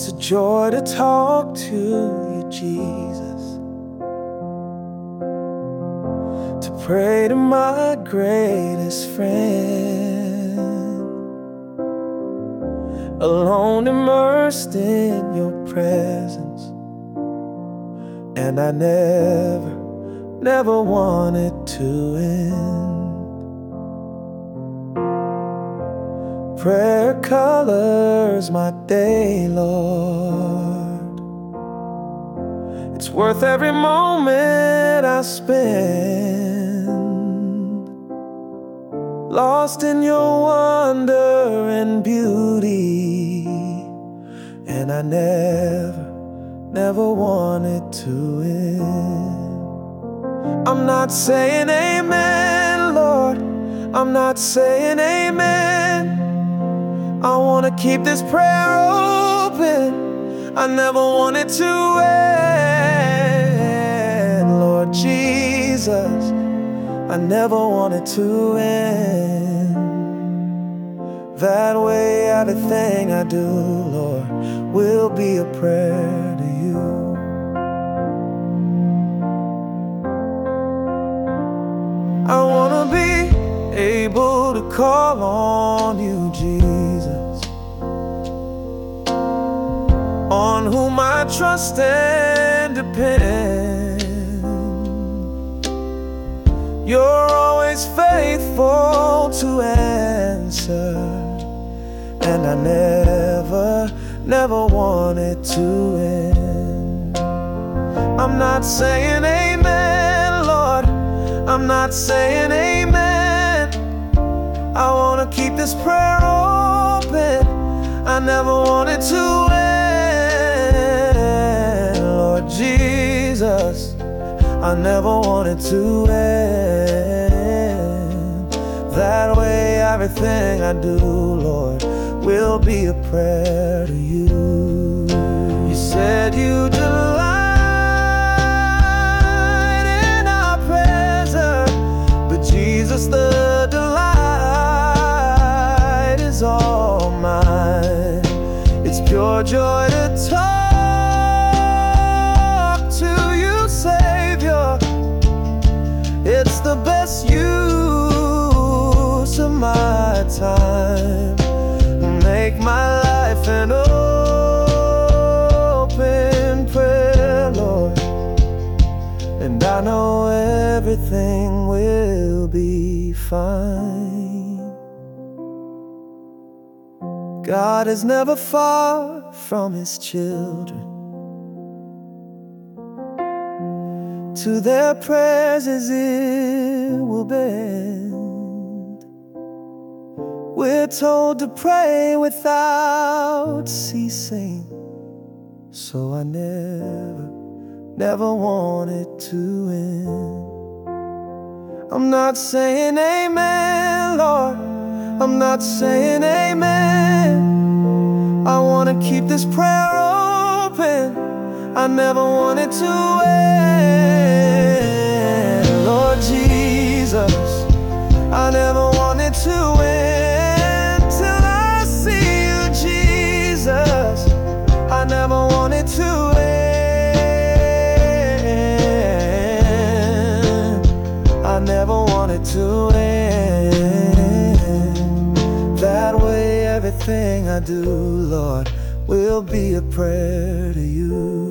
It's a joy to talk to you, Jesus, to pray to my greatest friend, alone immersed in your presence. And I never want it to end. Prayer colors my day, Lord. It's worth every moment I spend, lost in your wonder and beauty. And I never want it to end. I'm not saying amen, Lord, I'm not saying amen. I wanna keep this prayer open, I never want it to end. Lord Jesus, I never want it to end. That way everything I do, Lord, will be a prayer to you. I wanna be able to call on you, Jesus, on whom I trust and depend. You're always faithful to answer, and I never want it to end. I'm not saying amen, Lord, I'm not saying amen. I wanna keep this prayer open, I never want it to end. Lord Jesus, I never want it to end. That way everything I do, Lord, will be a prayer to you. You said you delight in our presence, but Jesus, the delight is all mine. It's pure joy to talk to you, Savior. It's the best use of my time. Make my life an open prayer, Lord, and I know everything will be fine. God is never far from His children. To their prayers His ear will bend. We're told to pray without ceasing, so I never want it to end. I'm not saying amen, Lord, I'm not saying amen. I wanna keep this prayer open, I never want it to end. Lord Jesus, I never want it to end till I see you, Jesus. I never want it to end. I never want it to end. That way everything I do, Lord, will be a prayer to you.